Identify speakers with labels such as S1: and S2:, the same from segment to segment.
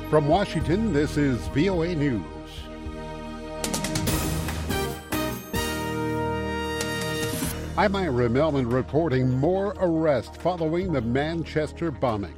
S1: From Washington, this is VOA News. I'm Ira Melman reporting more arrests following the Manchester bombing.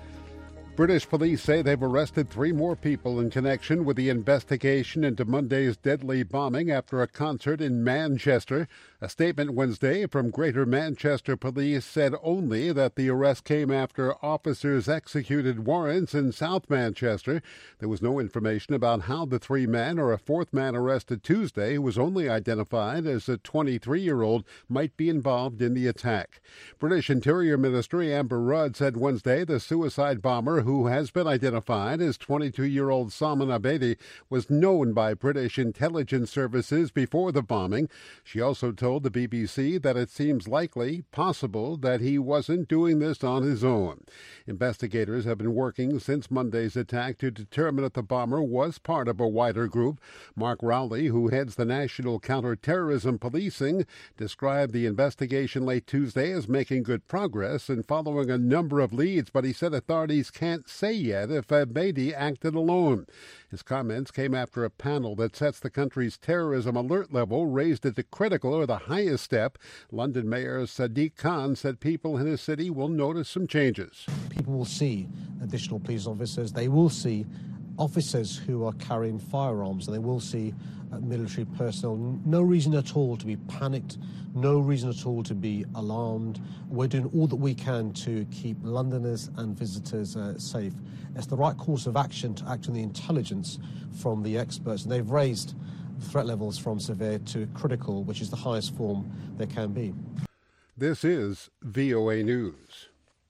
S1: British police say they've arrested 3 more people in connection with the investigation into Monday's deadly bombing after a concert in Manchester. A statement Wednesday from Greater Manchester Police said only that the arrest came after officers executed warrants in South Manchester. There was no information about how the 3 men or a 4th man arrested Tuesday, who was only identified as a 23-year-old, might be involved in the attack. British Interior Minister Amber Rudd said Wednesday the suicide bomber, who has been identified as 22-year-old Salman Abedi, was known by British intelligence services before the bombing. She also told the BBC that it seems possible that he wasn't doing this on his own. Investigators have been working since Monday's attack to determine if the bomber was part of a wider group. Mark Rowley, who heads the National Counter-Terrorism Policing, described the investigation late Tuesday as making good progress and following a number of leads, but he said authorities can't say yet if Abedi acted alone. His comments came after a panel that sets the country's terrorism alert level raised it to critical, or the highest step. London Mayor Sadiq Khan said people in his city will notice some changes.
S2: People will see additional police officers. They will see officers who are carrying firearms, and they will see military personnel. No reason at all to be panicked, no reason at all to be alarmed. We're doing all that we can to keep Londoners and visitors safe. It's the right course of action to act on the intelligence from the experts, and they've raised threat levels from severe to critical, which is the highest form there can be.
S1: This is VOA News.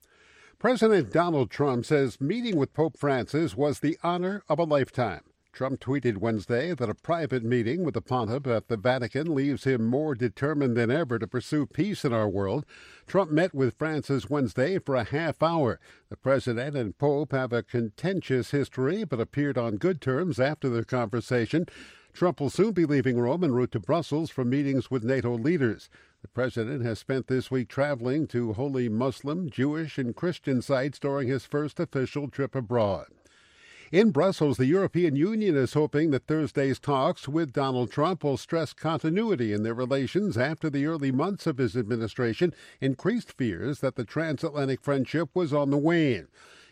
S1: President Donald Trump says meeting with Pope Francis was the honor of a lifetime. Trump tweeted Wednesday that a private meeting with the Pontiff at the Vatican leaves him more determined than ever to pursue peace in our world. Trump met with Francis Wednesday for a half hour. The president and Pope have a contentious history, but appeared on good terms after their conversation. Trump will soon be leaving Rome en route to Brussels for meetings with NATO leaders. The president has spent this week traveling to holy Muslim, Jewish, and Christian sites during his first official trip abroad. In Brussels, the European Union is hoping that Thursday's talks with Donald Trump will stress continuity in their relations after the early months of his administration increased fears that the transatlantic friendship was on the wane.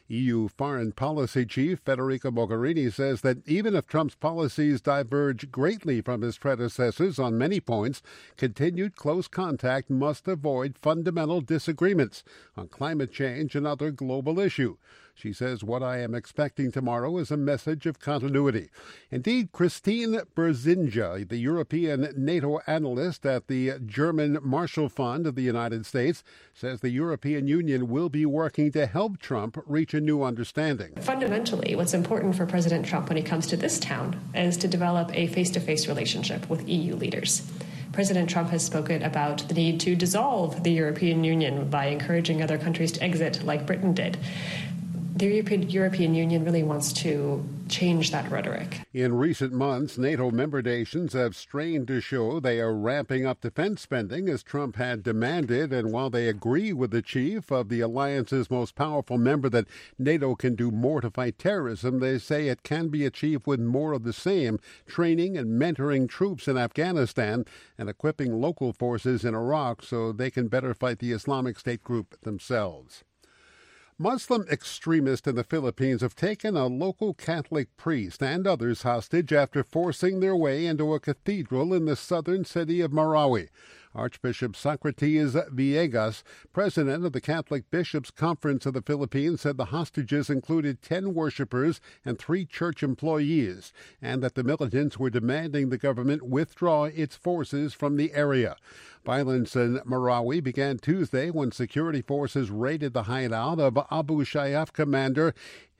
S1: EU Foreign Policy Chief Federica Mogherini says that even if Trump's policies diverge greatly from his predecessors on many points, continued close contact must avoid fundamental disagreements on climate change and other global issues. She says, what I am expecting tomorrow is a message of continuity. Indeed, Christine Berzinja, the European NATO analyst at the German Marshall Fund of the United States, says the European Union will be working to help Trump reach a new understanding.
S3: Fundamentally, what's important for President Trump when he comes to this town is to develop a face-to-face relationship with EU leaders. President Trump has spoken about the need to dissolve the European Union by encouraging other countries to exit, like Britain did. The European Union really wants to change that rhetoric.
S1: In recent months, NATO member nations have strained to show they are ramping up defense spending as Trump had demanded. And while they agree with the chief of the alliance's most powerful member that NATO can do more to fight terrorism, they say it can be achieved with more of the same, training and mentoring troops in Afghanistan and equipping local forces in Iraq so they can better fight the Islamic State group themselves. Muslim extremists in the Philippines have taken a local Catholic priest and others hostage after forcing their way into a cathedral in the southern city of Marawi. Archbishop Socrates Villegas, president of the Catholic Bishops' Conference of the Philippines, said the hostages included 10 worshippers and 3 church employees, and that the militants were demanding the government withdraw its forces from the area. Violence in Marawi began Tuesday when security forces raided the hideout of Abu Sayyaf commander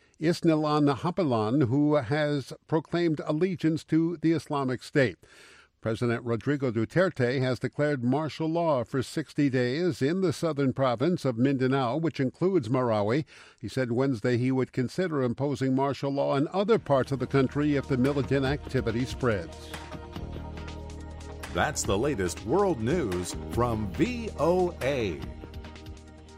S1: Isnilan Hapalan, who has proclaimed allegiance to the Islamic State. President Rodrigo Duterte has declared martial law for 60 days in the southern province of Mindanao, which includes Marawi. He said Wednesday he would consider imposing martial law in other parts of the country if the militant activity spreads.
S4: That's the latest world news from VOA.